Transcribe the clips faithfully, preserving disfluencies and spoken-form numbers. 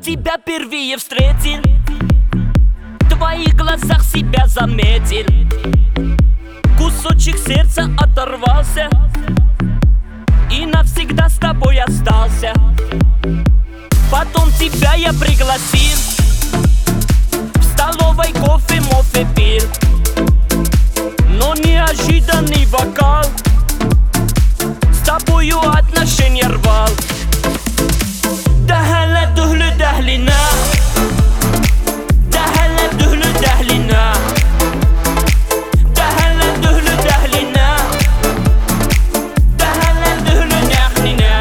тебя впервые встретил, в твоих глазах себя заметил. Кусочек сердца оторвался и навсегда с тобой остался. Потом тебя я пригласил, в столовой кофе мофе пил, но неожиданный вокал с тобою отношения рвал. Дахала духлю дахлина, дахала духлю дахлина, дахала духлю дахлина, дахала духлю дахлина.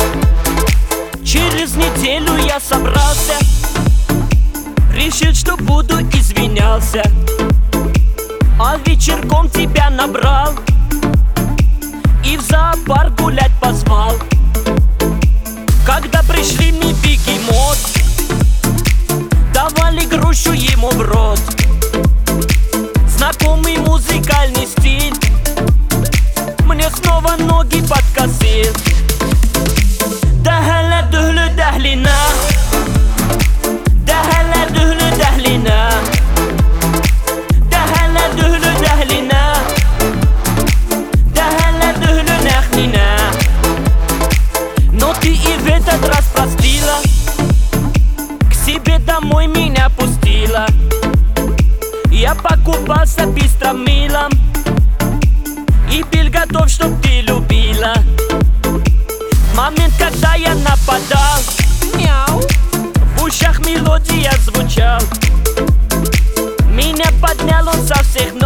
Через неделю я собрался, решил, что буду извинялся, а вечерком тебя набрал и в зоопарк гулять позвал. Когда пришли мы в бегемот, давали грушу ему в рот. Знакомый музыкальный стиль мне снова ноги подкосил. Дахала духлю дахлина, дахала духлю дахлина, дахала духлю дахлина, дахала духлю дахлина. Но ты и в этот раз простила, к себе домой меня пустила. Я покупался быстро милом и был готов, чтоб ты любила. В момент, когда я нападал, мяу, в ушах мелодия звучал. Меня поднял он со всех